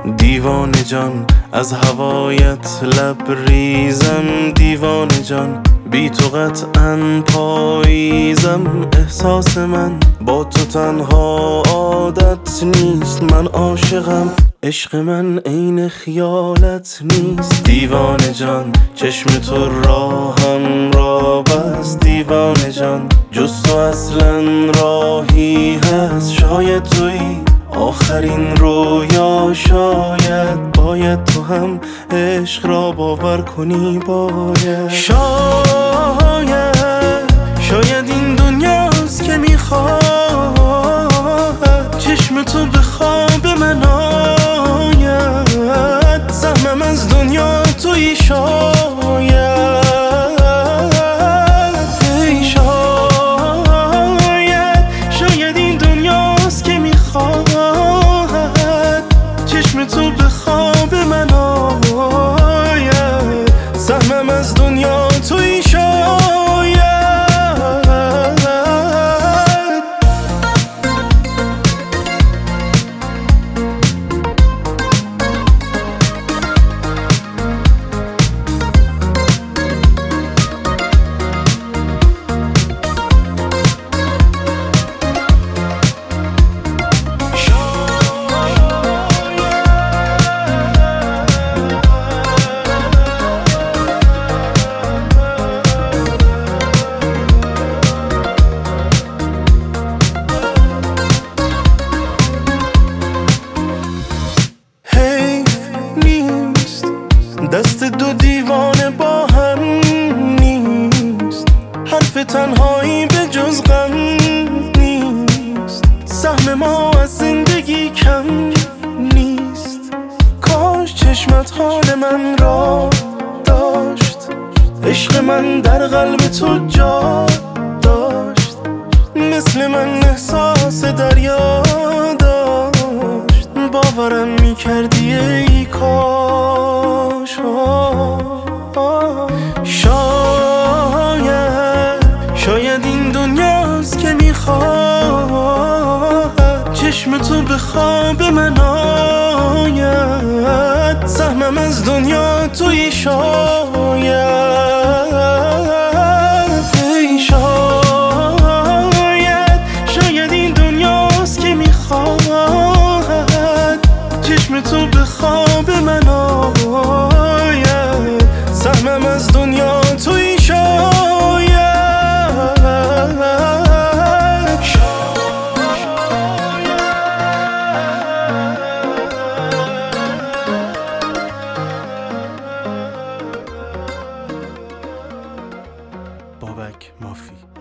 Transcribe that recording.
دیوانه جان از هوایت لبریزم، دیوانه جان بی تو قطعاً پاییزم. احساس من با تو تنها عادت نیست، من عاشقم، عشق من عین خیالت نیست. دیوانه جان چشم تو راهم را بست، دیوانه جان جز تو اصلا راهی هست. شاید تویی آخرین رویا، باید تو هم عشق را باور کنی. شاید این دنیاست که میخواد چشم تو به خواب من آید. سهمم از دنیا تویی شاید این دنیاست که میخواد چشم تو به خواب من آید. سهمم از دنیا تویی دست دو دیوانه با هم نیست، حرف تنهایی به جز غم نیست. سهم ما از زندگی کم نیست، کاش چشمت حال من را داشت. عشق من در قلب تو جا داشت، مثل من احساس دریا داشت. باورم میکردی ای کاش. شاید این دنیاست که میخواد چشم تو به خواب من آید. سهمم از دنیا تویی شاید این دنیاست که میخواد چشم تو به خواب من آید. سهمم از دنیا تویی بابک مافی.